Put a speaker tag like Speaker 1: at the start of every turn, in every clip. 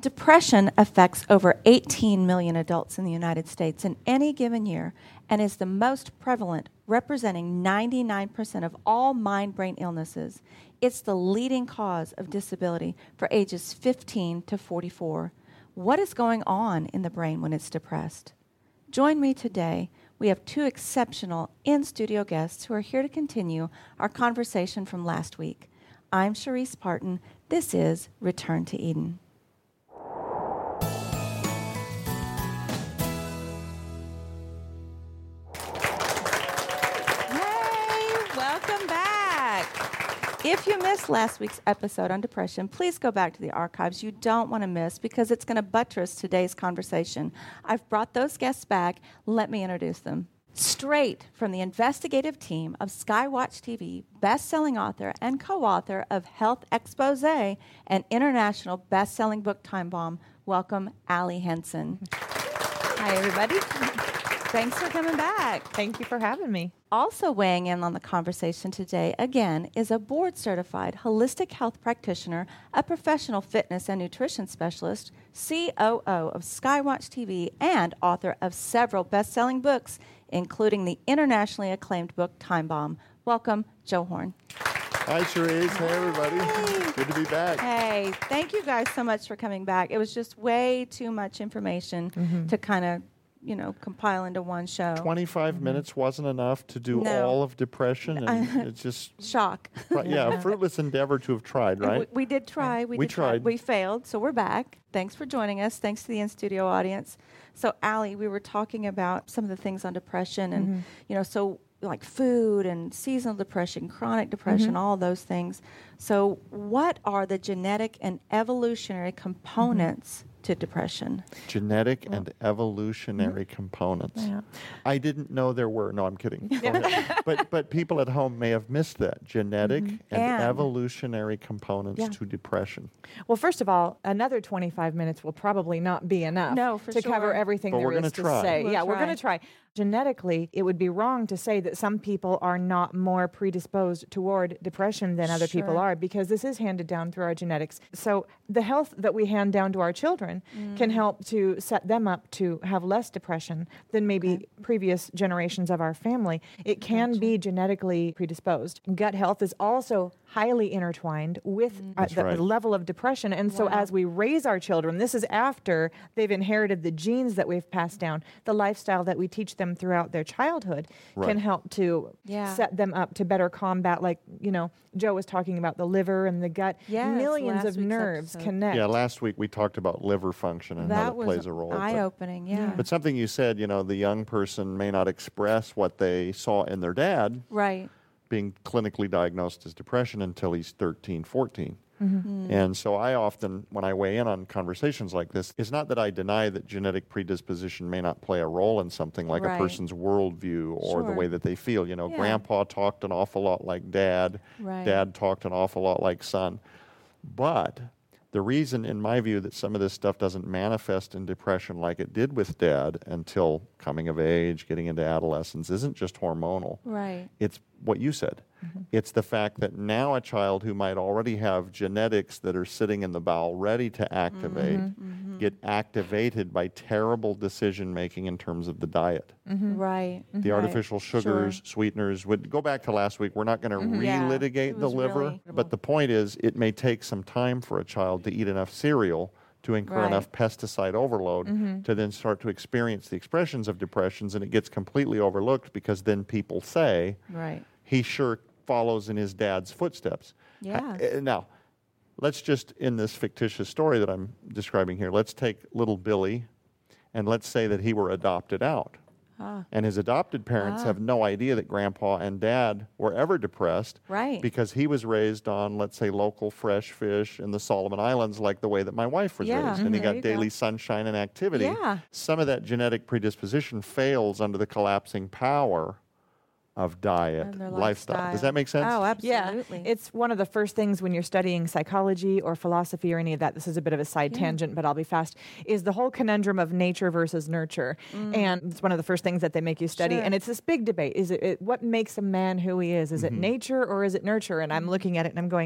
Speaker 1: Depression affects over 18 million adults in the United States in any given year and is the most prevalent, representing 99% of all mind-brain illnesses. It's the leading cause of disability for ages 15 to 44. What is going on in the brain when it's depressed? Join me today. We have two exceptional in-studio guests who are here to continue our conversation from last week. I'm Cherise Parton. This is Return to Eden. If you missed last week's episode on depression, please go back to the archives. You don't want to miss because it's going to buttress today's conversation. I've brought those guests back. Let me introduce them. Straight from the investigative team of Skywatch TV, best-selling author and co-author of Health Exposé, and international best-selling book Time Bomb, welcome Allie Henson.
Speaker 2: Hi, everybody.
Speaker 1: Thanks for coming back.
Speaker 2: Thank you for having me.
Speaker 1: Also weighing in on the conversation today, again, is a board-certified holistic health practitioner, a professional fitness and nutrition specialist, COO of Skywatch TV, and author of several best-selling books, including the internationally acclaimed book Time Bomb. Welcome, Joe Horn.
Speaker 3: Hi, Cherise. Hey, everybody.
Speaker 1: Hey.
Speaker 3: Good to be back.
Speaker 1: Hey, thank you guys so much for coming back. It was just way too much information to kind of compile into one show.
Speaker 3: 25 minutes wasn't enough to do all of depression, and it's just
Speaker 1: shock.
Speaker 3: Yeah, a fruitless endeavor to have tried, right?
Speaker 1: We did try. We tried. We failed, so we're back. Thanks for joining us. Thanks to the in-studio audience. So, Allie, we were talking about some of the things on depression, and so like food and seasonal depression, chronic depression, all those things. So, what are the genetic and evolutionary components to depression?
Speaker 3: Genetic and evolutionary components. Yeah. I didn't know there were. No, I'm kidding. But people at home may have missed that. Genetic and evolutionary components to depression.
Speaker 2: Well, first of all, another 25 minutes will probably not be enough to cover everything there is to say. We're going to try. Genetically, it would be wrong to say that some people are not more predisposed toward depression than other people are, because this is handed down through our genetics. So the health that we hand down to our children can help to set them up to have less depression than maybe previous generations of our family. It can be genetically predisposed. Gut health is also highly intertwined with the level of depression. And so as we raise our children, this is after they've inherited the genes that we've passed down, the lifestyle that we teach them throughout their childhood can help to set them up to better combat, like, Joe was talking about the liver and the gut. Millions of nerves connect.
Speaker 3: Yeah, last week we talked about liver function and how it plays a role.
Speaker 1: Eye-opening,
Speaker 3: But something you said, the young person may not express what they saw in their dad.
Speaker 1: Right.
Speaker 3: Being clinically diagnosed as depression until he's 13, 14. And so I often, when I weigh in on conversations like this, it's not that I deny that genetic predisposition may not play a role in something like a person's worldview or the way that they feel. Grandpa talked an awful lot like dad. Dad talked an awful lot like son. But the reason, in my view, that some of this stuff doesn't manifest in depression like it did with Dad until coming of age, getting into adolescence, isn't just hormonal.
Speaker 1: Right.
Speaker 3: It's what you said. It's the fact that now a child who might already have genetics that are sitting in the bowel ready to activate get activated by terrible decision-making in terms of the diet.
Speaker 1: Right.
Speaker 3: The artificial sugars, sweeteners. Go back to last week. We're not going to relitigate the liver, but the point is it may take some time for a child to eat enough cereal to incur enough pesticide overload to then start to experience the expressions of depressions, and it gets completely overlooked because then people say, he sure follows in his dad's footsteps. Now, let's just, in this fictitious story that I'm describing here, let's take little Billy and let's say that he were adopted out. And his adopted parents have no idea that Grandpa and Dad were ever depressed because he was raised on, let's say, local fresh fish in the Solomon Islands like the way that my wife was raised. And he got daily sunshine and activity. Some of that genetic predisposition fails under the collapsing power of diet, lifestyle. Does that make sense?
Speaker 1: Oh, absolutely.
Speaker 2: Yeah. It's one of the first things when you're studying psychology or philosophy or any of that, this is a bit of a side tangent, but I'll be fast, is the whole conundrum of nature versus nurture. And it's one of the first things that they make you study. And it's this big debate. Is it what makes a man who he is? Is it nature or is it nurture? And I'm looking at it and I'm going,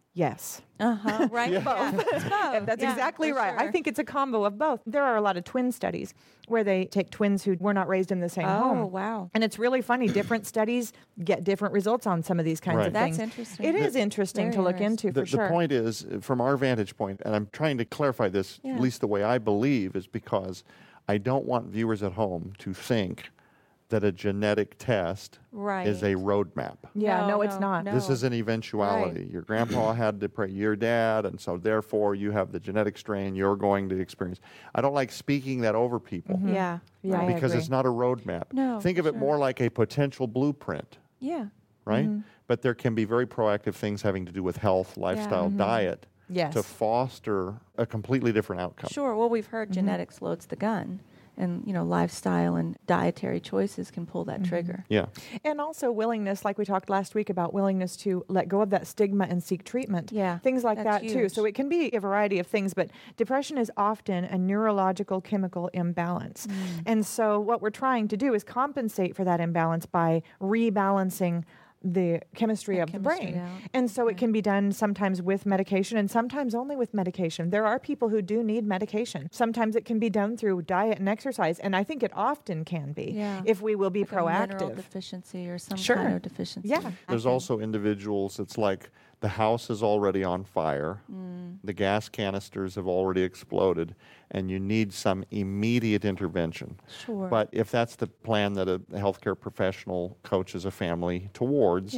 Speaker 2: Yes.
Speaker 1: Right?
Speaker 3: Yeah.
Speaker 1: Both. It's both.
Speaker 2: That's exactly right. Sure. I think it's a combo of both. There are a lot of twin studies where they take twins who were not raised in the same home.
Speaker 1: Oh, wow.
Speaker 2: And it's really funny. Different studies get different results on some of these kinds of things.
Speaker 1: That's interesting.
Speaker 2: It is interesting to look into, for sure.
Speaker 3: The point is, from our vantage point, and I'm trying to clarify this, at least the way I believe, is because I don't want viewers at home to think that a genetic test is a roadmap.
Speaker 2: Yeah, no, it's not.
Speaker 3: This is an eventuality. Right. Your grandpa had to pray your dad, and so therefore you have the genetic strain you're going to experience. I don't like speaking that over people.
Speaker 1: Mm-hmm. Yeah,
Speaker 3: because it's not a roadmap.
Speaker 1: No,
Speaker 3: think of it more like a potential blueprint.
Speaker 1: Yeah.
Speaker 3: Right? Mm-hmm. But there can be very proactive things having to do with health, lifestyle, diet, to foster a completely different outcome.
Speaker 1: Sure. Well, we've heard genetics loads the gun. And, lifestyle and dietary choices can pull that trigger.
Speaker 3: Yeah.
Speaker 2: And also willingness, like we talked last week about willingness to let go of that stigma and seek treatment.
Speaker 1: Yeah.
Speaker 2: Things like that,
Speaker 1: huge.
Speaker 2: too. So it can be a variety of things, but depression is often a neurological chemical imbalance. And so what we're trying to do is compensate for that imbalance by rebalancing the chemistry of the brain. And so it can be done sometimes with medication and sometimes only with medication. There are people who do need medication. Sometimes it can be done through diet and exercise, and I think it often can be if we will be
Speaker 1: like
Speaker 2: proactive.
Speaker 1: A mineral deficiency or some kind of deficiency.
Speaker 2: Yeah.
Speaker 3: There's also individuals, it's like the house is already on fire, the gas canisters have already exploded, and you need some immediate intervention.
Speaker 1: Sure.
Speaker 3: But if that's the plan that a healthcare professional coaches a family towards,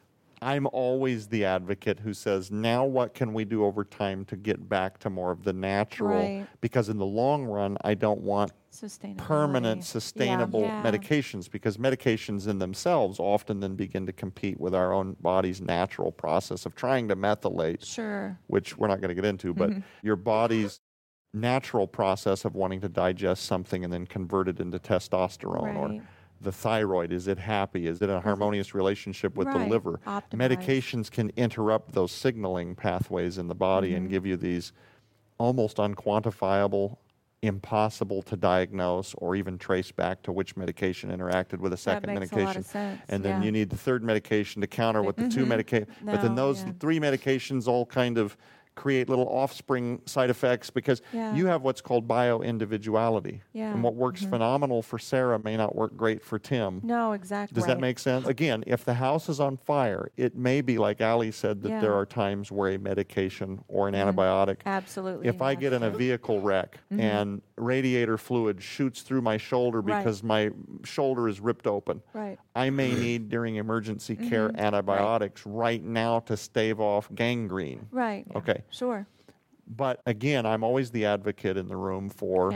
Speaker 3: I'm always the advocate who says, now what can we do over time to get back to more of the natural?
Speaker 1: Right.
Speaker 3: Because in the long run, I don't want permanent, sustainable medications, because medications in themselves often then begin to compete with our own body's natural process of trying to methylate, which we're not going to get into, but your body's natural process of wanting to digest something and then convert it into testosterone or the thyroid. Is it happy? Is it a harmonious relationship with the liver?
Speaker 1: Optimized.
Speaker 3: Medications can interrupt those signaling pathways in the body and give you these almost unquantifiable, impossible to diagnose or even trace back to which medication interacted with a second medication.
Speaker 1: A lot of sense.
Speaker 3: And then you need the third medication to counter what the two medications. But then those three medications all kind of create little offspring side effects because you have what's called bio-individuality. And what works phenomenal for Sarah may not work great for Tim.
Speaker 1: No, exactly.
Speaker 3: Does that make sense? Again, if the house is on fire, it may be, like Ali said, that there are times where a medication or an antibiotic.
Speaker 1: Absolutely.
Speaker 3: If I get in a vehicle wreck and radiator fluid shoots through my shoulder because my shoulder is ripped open, I may need, during emergency care, antibiotics right now to stave off gangrene.
Speaker 1: Right.
Speaker 3: Okay.
Speaker 1: Sure.
Speaker 3: But again, I'm always the advocate in the room for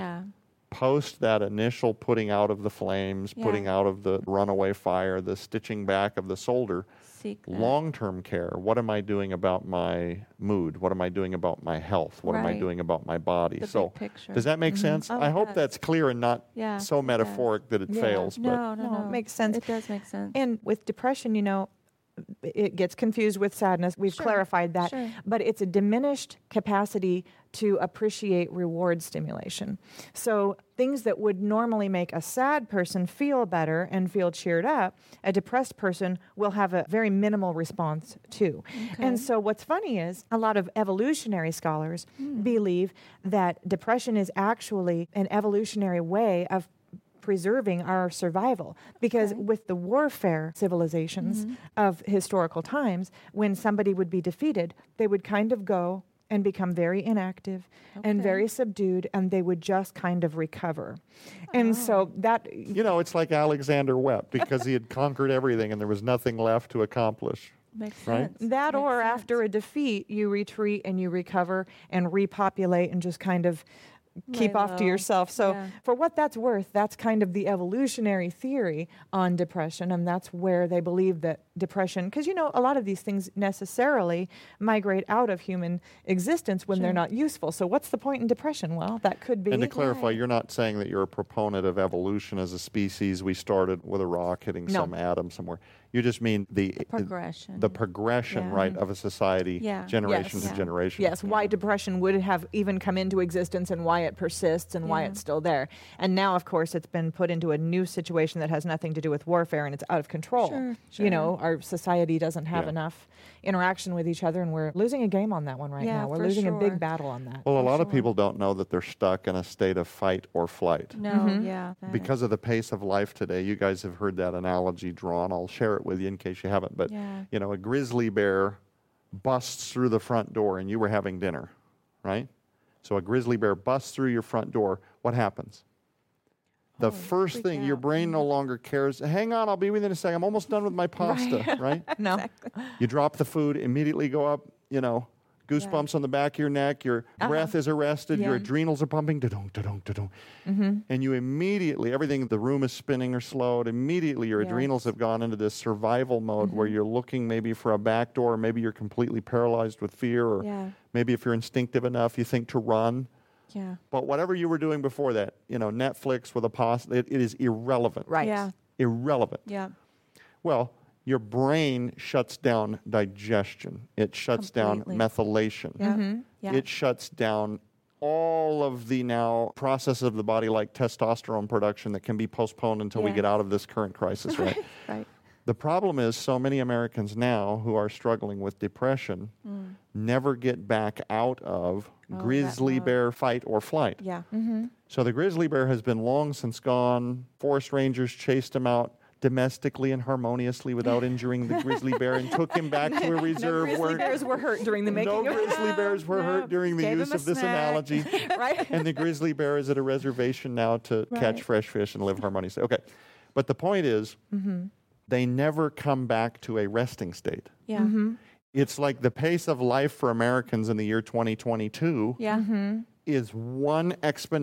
Speaker 3: post that initial putting out of the flames, putting out of the runaway fire, the stitching back of the solder. Long-term care. What am I doing about my mood? What am I doing about my health? What am I doing about my body?
Speaker 1: The big picture.
Speaker 3: Does that make sense? I hope that's clear and not so metaphoric that it fails.
Speaker 2: No, it makes sense.
Speaker 1: It does make sense.
Speaker 2: And with depression, it gets confused with sadness. We've clarified that. But it's a diminished capacity to appreciate reward stimulation. So things that would normally make a sad person feel better and feel cheered up, a depressed person will have a very minimal response to. And so what's funny is a lot of evolutionary scholars believe that depression is actually an evolutionary way of preserving our survival. Because with the warfare civilizations of historical times, when somebody would be defeated, they would kind of go and become very inactive and very subdued, and they would just kind of recover. And so that...
Speaker 3: it's like Alexander wept because he had conquered everything and there was nothing left to accomplish.
Speaker 1: Makes sense.
Speaker 2: That
Speaker 1: Makes
Speaker 2: or
Speaker 1: sense.
Speaker 2: after a defeat, you retreat and you recover and repopulate and just kind of keep off to yourself. So for what that's worth, that's kind of the evolutionary theory on depression, and that's where they believe that depression, because a lot of these things necessarily migrate out of human existence when they're not useful. So what's the point in depression? Well, that could be...
Speaker 3: And to clarify, you're not saying that you're a proponent of evolution as a species. We started with a rock hitting some atom somewhere. You just mean the
Speaker 1: progression.
Speaker 3: The progression, right, of a society, generation to generation.
Speaker 2: Yes, why depression would have even come into existence and why it persists and why it's still there. And now, of course, it's been put into a new situation that has nothing to do with warfare and it's out of control.
Speaker 1: Sure.
Speaker 2: You know, our society doesn't have enough interaction with each other, and we're losing a game on that one right now. We're losing a big battle on that.
Speaker 3: Well, a lot of people don't know that they're stuck in a state of fight or flight.
Speaker 1: No,
Speaker 3: Because of the pace of life today, you guys have heard that analogy drawn. I'll share it with you in case you haven't. But, you know, a grizzly bear busts through the front door and you were having dinner, right? So a grizzly bear busts through your front door. What happens? The first thing, your brain no longer cares. Hang on, I'll be with you in a second. I'm almost done with my pasta, right?
Speaker 2: No.
Speaker 1: Exactly.
Speaker 3: You drop the food, immediately go up, you know, goosebumps on the back of your neck, your breath is arrested, your adrenals are pumping, da-dong, da-dong, da-dong. And you immediately, everything, the room is spinning or slowed, immediately your adrenals have gone into this survival mode where you're looking maybe for a back door, maybe you're completely paralyzed with fear, or maybe if you're instinctive enough, you think to run.
Speaker 1: Yeah.
Speaker 3: But whatever you were doing before that, you know, Netflix with a pasta, it is irrelevant.
Speaker 2: Right.
Speaker 1: Yeah.
Speaker 3: Irrelevant.
Speaker 1: Yeah.
Speaker 3: Well, your brain shuts down digestion. It shuts down methylation.
Speaker 1: Yeah.
Speaker 3: It shuts down all of the now processes of the body like testosterone production that can be postponed until we get out of this current crisis, right?
Speaker 1: Right.
Speaker 3: The problem is so many Americans now who are struggling with depression never get back out of grizzly bear fight or flight.
Speaker 1: Yeah.
Speaker 3: So the grizzly bear has been long since gone. Forest rangers chased him out domestically and harmoniously without injuring the grizzly bear and took him back to a reserve.
Speaker 2: No grizzly bears were hurt during the making.
Speaker 3: No grizzly bears were hurt during the use of this analogy.
Speaker 2: Right.
Speaker 3: And the grizzly bear is at a reservation now to catch fresh fish and live harmoniously. Okay. But the point is, they never come back to a resting state.
Speaker 1: Yeah.
Speaker 3: It's like the pace of life for Americans in the year 2022 is one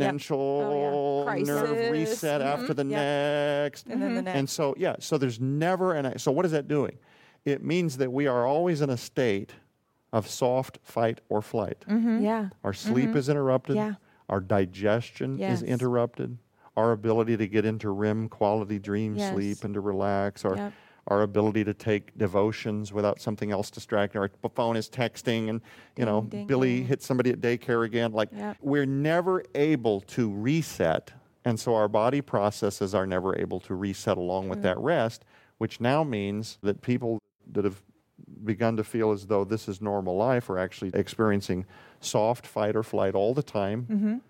Speaker 3: exponential nerve reset after the next.
Speaker 1: And then the next.
Speaker 3: And so, so there's never so what is that doing? It means that we are always in a state of soft fight or flight.
Speaker 1: Yeah.
Speaker 3: Our sleep is interrupted.
Speaker 1: Yeah.
Speaker 3: Our digestion is interrupted. Our ability to get into REM quality dream sleep and to relax. Our ability to take devotions without something else distracting. Our phone is texting and, you know, Billy hit somebody at daycare again. Like, we're never able to reset. And so our body processes are never able to reset along with that rest, which now means that people that have begun to feel as though this is normal life are actually experiencing soft fight or flight all the time.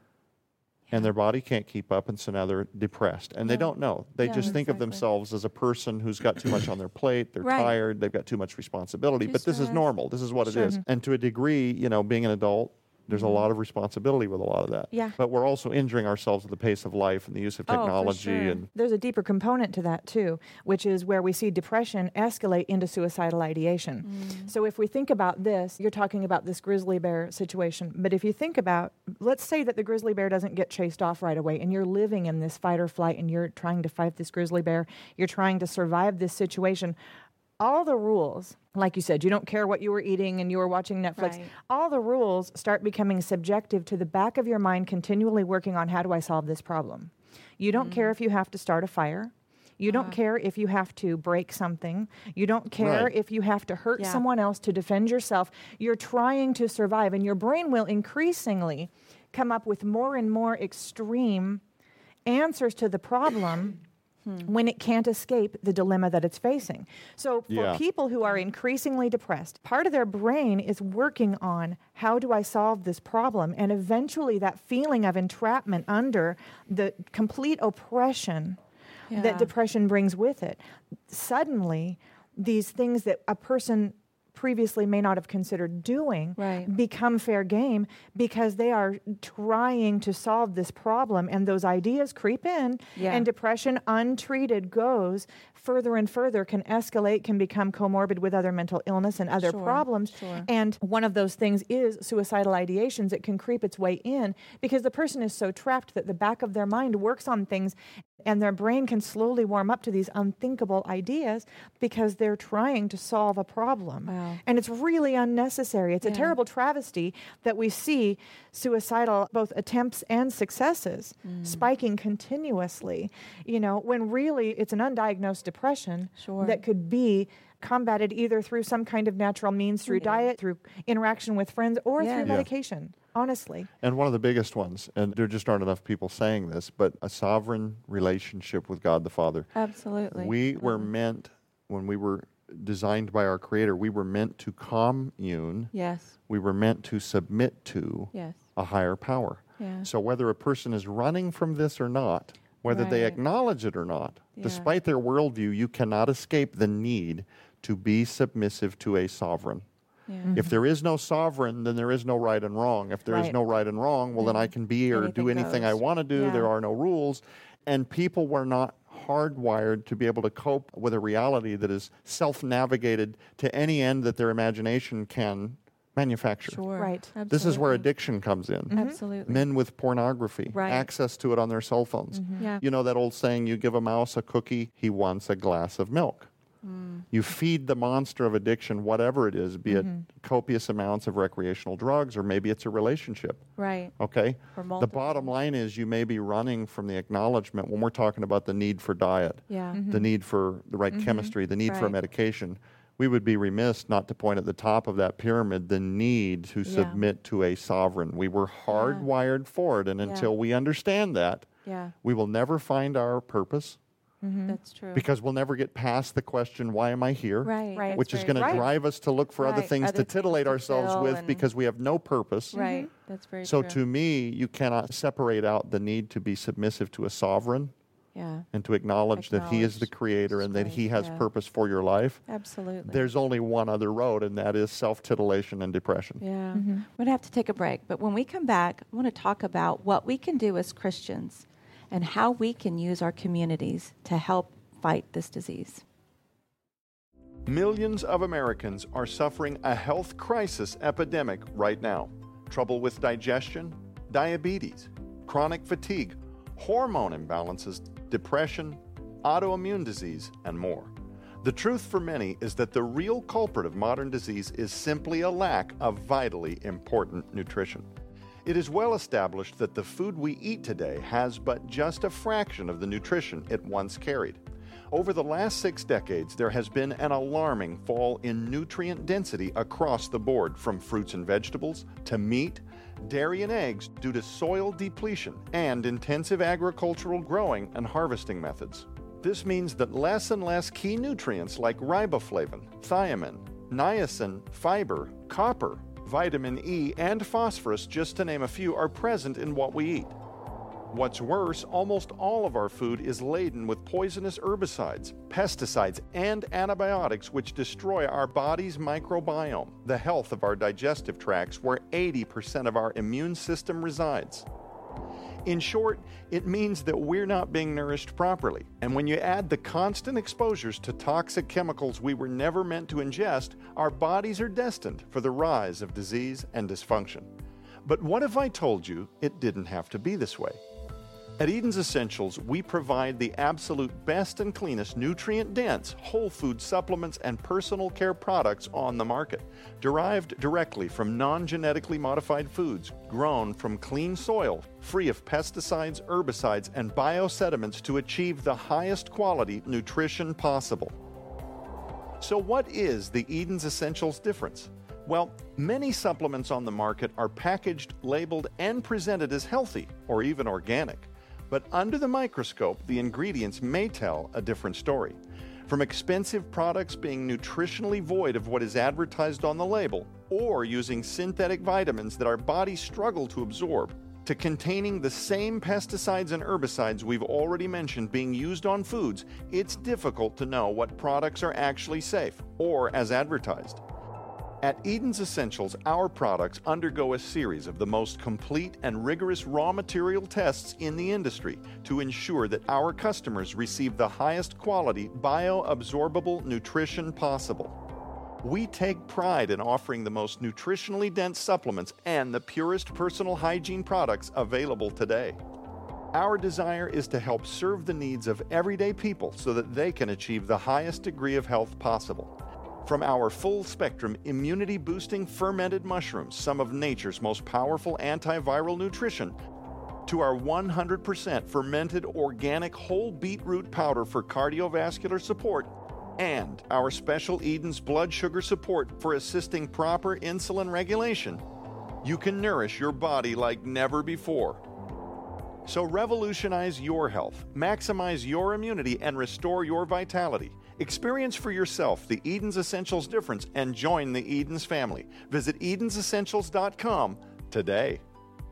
Speaker 3: And their body can't keep up, and so now they're depressed. And they don't know. They just think of themselves as a person who's got too much on their plate, they're tired, they've got too much responsibility, but this is normal. This is what it is. And to a degree, you know, being an adult, there's a lot of responsibility with a lot of that.
Speaker 1: Yeah.
Speaker 3: But we're also injuring ourselves with the pace of life and the use of technology. And
Speaker 2: there's a deeper component to that, too, which is where we see depression escalate into suicidal ideation. So if we think about this, you're talking about this grizzly bear situation, but if you think about, let's say that the grizzly bear doesn't get chased off right away, and you're living in this fight or flight, and you're trying to fight this grizzly bear, you're trying to survive this situation. All the rules, like you said, you don't care what you were eating and you were watching Netflix. All the rules start becoming subjective to the back of your mind, continually working on how do I solve this problem. You don't care if you have to start a fire. You don't care if you have to break something. You don't care if you have to hurt someone else to defend yourself. You're trying to survive, and your brain will increasingly come up with more and more extreme answers to the problem when it can't escape the dilemma that it's facing. So for people who are increasingly depressed, part of their brain is working on how do I solve this problem? And eventually that feeling of entrapment under the complete oppression that depression brings with it. Suddenly, these things that a person previously may not have considered doing become fair game because they are trying to solve this problem, and those ideas creep in, and depression untreated goes further and further, can escalate, can become comorbid with other mental illness and other problems. And one of those things is suicidal ideations. It can creep its way in because the person is so trapped that the back of their mind works on things And their brain can slowly warm up to these unthinkable ideas because they're trying to solve a problem.
Speaker 1: Wow.
Speaker 2: And it's really unnecessary. It's a terrible travesty that we see suicidal both attempts and successes spiking continuously, when really it's an undiagnosed depression that could be combated either through some kind of natural means, through diet, through interaction with friends, or through medication. Honestly.
Speaker 3: And one of the biggest ones, and there just aren't enough people saying this, but a sovereign relationship with God the Father.
Speaker 1: Absolutely.
Speaker 3: We were meant, when we were designed by our Creator, we were meant to commune.
Speaker 1: Yes.
Speaker 3: We were meant to submit to a higher power.
Speaker 1: Yeah.
Speaker 3: So whether a person is running from this or not, whether they acknowledge it or not, despite their worldview, you cannot escape the need to be submissive to a sovereign.
Speaker 1: Yeah.
Speaker 3: If there is no sovereign, then there is no right and wrong. If there is no right and wrong, well, then I can be or do anything I want to do. There are no rules. And people were not hardwired to be able to cope with a reality that is self-navigated to any end that their imagination can manufacture.
Speaker 1: Sure.
Speaker 2: Right.
Speaker 1: Absolutely.
Speaker 3: This is where addiction comes in.
Speaker 1: Absolutely.
Speaker 3: Men with pornography, access to it on their cell phones.
Speaker 1: Yeah.
Speaker 3: You know that old saying, you give a mouse a cookie, he wants a glass of milk. You feed the monster of addiction, whatever it is, be it copious amounts of recreational drugs, or maybe it's a relationship.
Speaker 1: Right.
Speaker 3: Okay? The bottom line is you may be running from the acknowledgement when we're talking about the need for diet, the need for the right chemistry, the need for medication. We would be remiss not to point at the top of that pyramid the need to submit to a sovereign. We were hardwired for it, and until we understand that, we will never find our purpose.
Speaker 1: That's true.
Speaker 3: Because we'll never get past the question, why am I here?
Speaker 1: Right.
Speaker 3: Which is going to drive us to look for other things to titillate ourselves with because we have no purpose.
Speaker 1: Right. That's very true.
Speaker 3: So to me, you cannot separate out the need to be submissive to a sovereign and to acknowledge that he is the creator and that he has purpose for your life.
Speaker 1: Absolutely.
Speaker 3: There's only one other road, and that is self-titillation and depression.
Speaker 1: Yeah. We're going to have to take a break. But when we come back, I want to talk about what we can do as Christians and how we can use our communities to help fight this disease.
Speaker 3: Millions of Americans are suffering a health crisis epidemic right now. Trouble with digestion, diabetes, chronic fatigue, hormone imbalances, depression, autoimmune disease, and more. The truth for many is that the real culprit of modern disease is simply a lack of vitally important nutrition. It is well established that the food we eat today has but just a fraction of the nutrition it once carried. Over the last 6 decades, there has been an alarming fall in nutrient density across the board, from fruits and vegetables to meat, dairy and eggs, due to soil depletion and intensive agricultural growing and harvesting methods. This means that less and less key nutrients like riboflavin, thiamine, niacin, fiber, copper, vitamin E, and phosphorus, just to name a few, are present in what we eat. What's worse, almost all of our food is laden with poisonous herbicides, pesticides, and antibiotics which destroy our body's microbiome, the health of our digestive tracts, where 80% of our immune system resides. In short, it means that we're not being nourished properly. And when you add the constant exposures to toxic chemicals we were never meant to ingest, our bodies are destined for the rise of disease and dysfunction. But what if I told you it didn't have to be this way? At Eden's Essentials, we provide the absolute best and cleanest nutrient-dense whole food supplements and personal care products on the market, derived directly from non-genetically modified foods, grown from clean soil, free of pesticides, herbicides, and biosediments to achieve the highest quality nutrition possible. So what is the Eden's Essentials difference? Well, many supplements on the market are packaged, labeled, and presented as healthy or even organic. But under the microscope, the ingredients may tell a different story. From expensive products being nutritionally void of what is advertised on the label, or using synthetic vitamins that our bodies struggle to absorb, to containing the same pesticides and herbicides we've already mentioned being used on foods, it's difficult to know what products are actually safe or as advertised. At Eden's Essentials, our products undergo a series of the most complete and rigorous raw material tests in the industry to ensure that our customers receive the highest quality bioabsorbable nutrition possible. We take pride in offering the most nutritionally dense supplements and the purest personal hygiene products available today. Our desire is to help serve the needs of everyday people so that they can achieve the highest degree of health possible. From our full-spectrum immunity-boosting fermented mushrooms, some of nature's most powerful antiviral nutrition, to our 100% fermented organic whole beetroot powder for cardiovascular support, and our special Eden's blood sugar support for assisting proper insulin regulation, you can nourish your body like never before. So revolutionize your health, maximize your immunity, and restore your vitality. Experience for yourself the Eden's Essentials difference and join the Eden's family. Visit edensessentials.com today.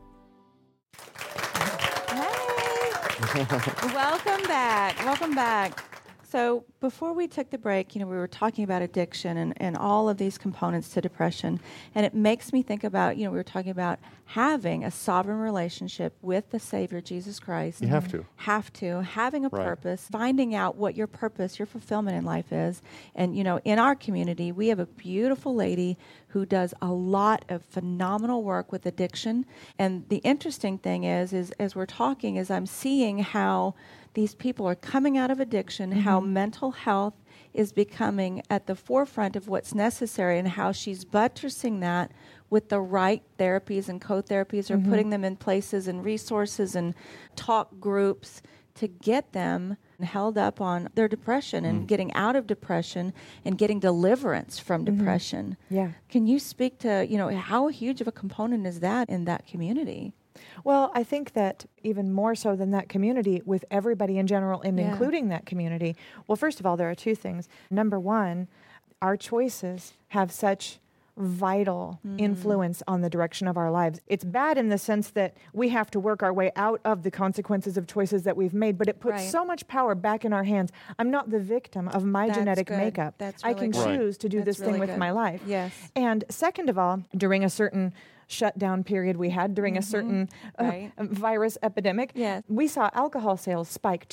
Speaker 1: Hey! Welcome back. Welcome back. So before we took the break, we were talking about addiction and all of these components to depression. And it makes me think about, we were talking about having a sovereign relationship with the Savior, Jesus Christ.
Speaker 3: You have to.
Speaker 1: Having a purpose, finding out what your purpose, your fulfillment in life is. And, in our community, we have a beautiful lady who does a lot of phenomenal work with addiction. And the interesting thing is as we're talking, is I'm seeing how these people are coming out of addiction, how mental health is becoming at the forefront of what's necessary, and how she's buttressing that with the right therapies and co-therapies, or putting them in places and resources and talk groups to get them held up on their depression and getting out of depression and getting deliverance from depression.
Speaker 2: Yeah.
Speaker 1: Can you speak to, how huge of a component is that in that community?
Speaker 2: Well, I think that even more so than that community, with everybody in general and including that community, well, first of all, there are two things. Number one, our choices have such vital influence on the direction of our lives. It's bad in the sense that we have to work our way out of the consequences of choices that we've made, but it puts so much power back in our hands. I'm not the victim of my genetic makeup. I can choose to do this thing with my life.
Speaker 1: Yes.
Speaker 2: And second of all, during a certain shutdown period we had during a certain virus epidemic, we saw alcohol sales spike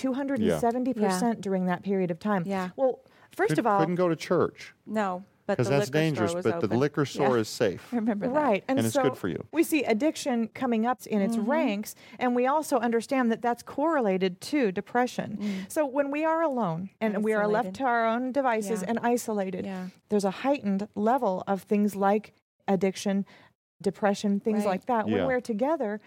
Speaker 2: 270% during that period of time.
Speaker 1: Yeah.
Speaker 2: Well, first of all,
Speaker 3: couldn't go to church.
Speaker 1: No.
Speaker 3: Because that's dangerous, but
Speaker 1: open.
Speaker 3: The liquor store is safe.
Speaker 1: Remember that.
Speaker 2: Right.
Speaker 3: And it's
Speaker 2: so
Speaker 3: good for you.
Speaker 2: We see addiction coming up in its ranks, and we also understand that that's correlated to depression. So when we are alone and we are left to our own devices and isolated, there's a heightened level of things like addiction, depression, things like that. When we're together,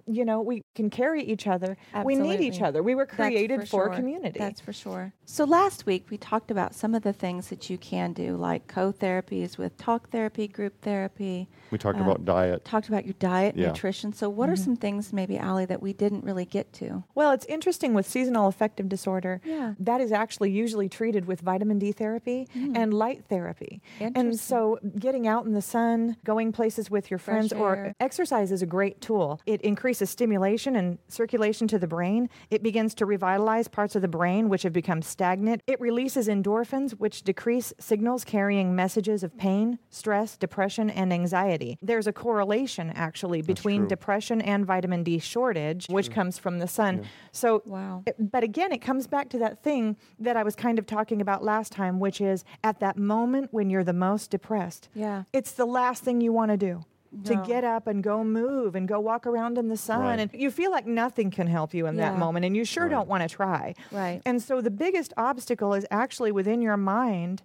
Speaker 2: we can carry each other.
Speaker 1: Absolutely.
Speaker 2: We need each other. We were created for community.
Speaker 1: That's for sure. So last week we talked about some of the things that you can do, like co-therapies with talk therapy, group therapy.
Speaker 3: We talked about diet.
Speaker 1: Talked about your diet, nutrition. So what are some things, maybe, Allie, that we didn't really get to?
Speaker 2: Well, it's interesting with seasonal affective disorder. That is actually usually treated with vitamin D therapy and light therapy. And so getting out in the sun, going places with your friends, or exercise is a great tool. It increases stimulation and circulation to the brain. It begins to revitalize parts of the brain which have become stagnant. It releases endorphins, which decrease signals carrying messages of pain, stress, depression, and anxiety. There's a correlation, actually, between depression and vitamin D shortage, which comes from the sun. So, but again, it comes back to that thing that I was kind of talking about last time, which is at that moment when you're the most depressed. It's the last thing you want to do. To get up and go move and go walk around in the sun. And you feel like nothing can help you in that moment, and you sure don't want to try. And so the biggest obstacle is actually within your mind.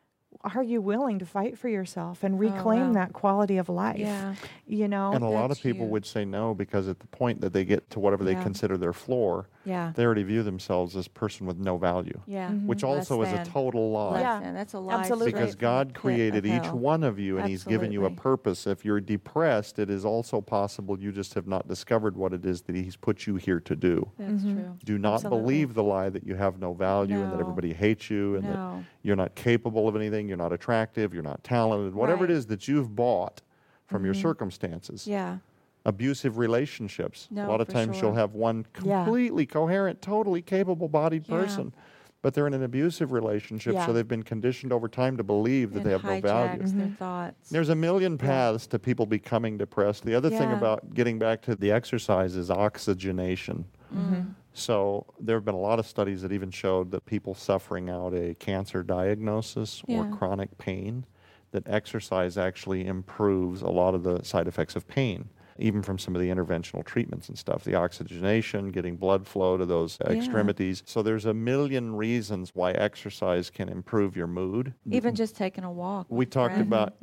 Speaker 2: Are you willing to fight for yourself and reclaim that quality of life?
Speaker 3: And a lot of people would say no, because at the point that they get to whatever they consider their floor, they already view themselves as a person with no value, which also is a total lie.
Speaker 1: That's a lie.
Speaker 2: Absolutely.
Speaker 3: Because God created each one of you, and He's given you a purpose. If you're depressed, it is also possible you just have not discovered what it is that He's put you here to do.
Speaker 1: That's true.
Speaker 3: Do not believe the lie that you have no value and that everybody hates you and that you're not capable of anything, you're not attractive, you're not talented, whatever it is that you've bought from your circumstances. Abusive relationships. A lot of times you'll have one completely coherent, totally capable-bodied person, but they're in an abusive relationship, so they've been conditioned over time to believe that they have no value.
Speaker 1: Their thoughts.
Speaker 3: There's a million paths to people becoming depressed. The other thing about getting back to the exercise is oxygenation. So there have been a lot of studies that even showed that people suffering out a cancer diagnosis or chronic pain, that exercise actually improves a lot of the side effects of pain. even from some of the interventional treatments and stuff, the oxygenation, getting blood flow to those extremities. So there's a million reasons why exercise can improve your mood.
Speaker 1: Even just taking a walk.
Speaker 3: We talked about,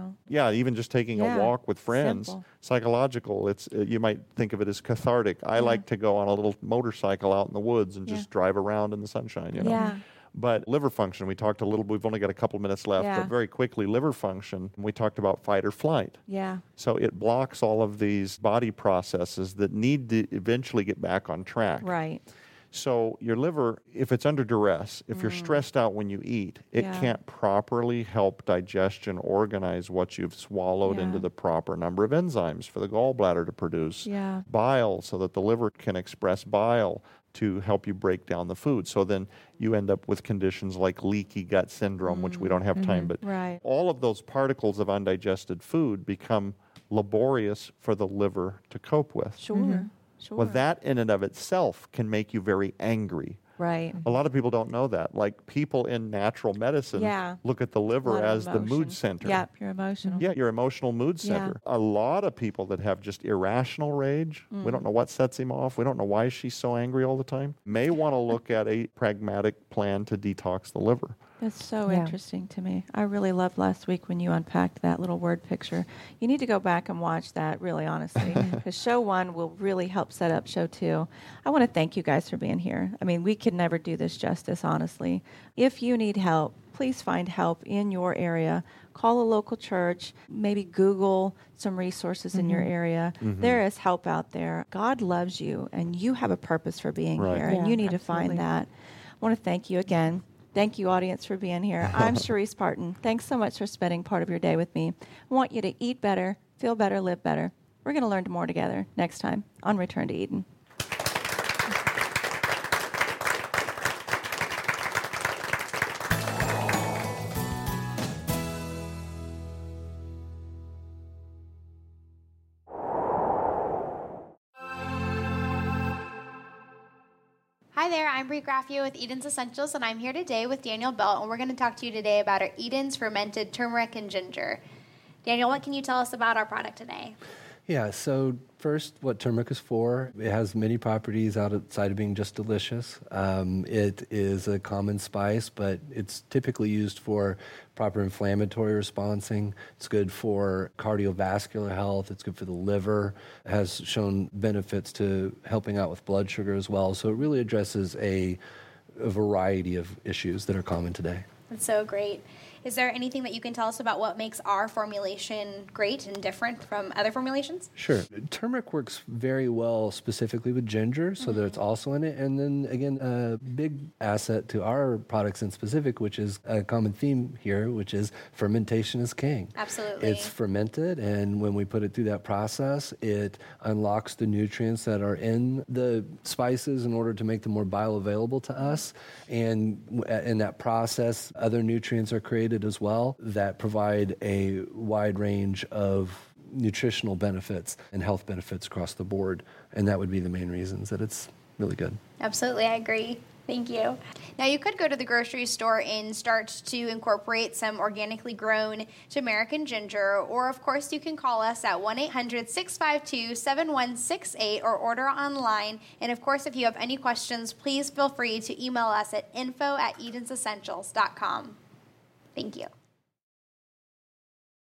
Speaker 3: even just taking a walk with friends. Simple. Psychological, you might think of it as cathartic. I like to go on a little motorcycle out in the woods and just drive around in the sunshine,
Speaker 1: Yeah.
Speaker 3: But liver function, we talked a little, we've only got a couple minutes left, but very quickly, liver function, we talked about fight or flight.
Speaker 1: Yeah.
Speaker 3: So it blocks all of these body processes that need to eventually get back on track.
Speaker 1: Right.
Speaker 3: So your liver, if it's under duress, if you're stressed out when you eat, it can't properly help digestion organize what you've swallowed into the proper number of enzymes for the gallbladder to produce bile so that the liver can express bile to help you break down the food. So then you end up with conditions like leaky gut syndrome, which we don't have time, but all of those particles of undigested food become laborious for the liver to cope with.
Speaker 1: Sure.
Speaker 3: Well, that in and of itself can make you very angry.
Speaker 1: Right.
Speaker 3: A lot of people don't know that. Like people in natural medicine look at the liver as the mood center.
Speaker 1: Yeah, you're emotional.
Speaker 3: Yeah, your emotional mood center. A lot of people that have just irrational rage, we don't know what sets him off, we don't know why she's so angry all the time, may want to look at a pragmatic plan to detox the liver.
Speaker 1: That's so interesting to me. I really loved last week when you unpacked that little word picture. You need to go back and watch that, really, honestly, because show 1 will really help set up show 2. I want to thank you guys for being here. I mean, we could never do this justice, honestly. If you need help, please find help in your area. Call a local church. Maybe Google some resources in your area. There is help out there. God loves you, and you have a purpose for being here, and you need to find that. I want to thank you again. Thank you, audience, for being here. I'm Cherise Parton. Thanks so much for spending part of your day with me. I want you to eat better, feel better, live better. We're going to learn more together next time on Return to Eden.
Speaker 4: Hi there, I'm Brie Graffio with Eden's Essentials, and I'm here today with Daniel Belt, and we're going to talk to you today about our Eden's Fermented Turmeric and Ginger. Daniel, what can you tell us about our product today?
Speaker 5: Yeah, so first, what turmeric is for. It has many properties outside of being just delicious. It is a common spice, but it's typically used for proper inflammatory responding. It's good for cardiovascular health. It's good for the liver. It has shown benefits to helping out with blood sugar as well. So it really addresses a variety of issues that are common today.
Speaker 4: That's so great. Is there anything that you can tell us about what makes our formulation great and different from other formulations?
Speaker 5: Sure. Turmeric works very well specifically with ginger, so that it's also in it. And then, again, a big asset to our products in specific, which is a common theme here, which is fermentation is king.
Speaker 4: Absolutely.
Speaker 5: It's fermented, and when we put it through that process, it unlocks the nutrients that are in the spices in order to make them more bioavailable to us. And in that process, other nutrients are created as well that provide a wide range of nutritional benefits and health benefits across the board. And that would be the main reasons that it's really good.
Speaker 4: Absolutely, I agree. Thank you. Now, you could go to the grocery store and start to incorporate some organically grown turmeric and ginger, or, of course, you can call us at 1-800-652-7168 or order online. And, of course, if you have any questions, please feel free to email us at info@edensessentials.com. Thank you.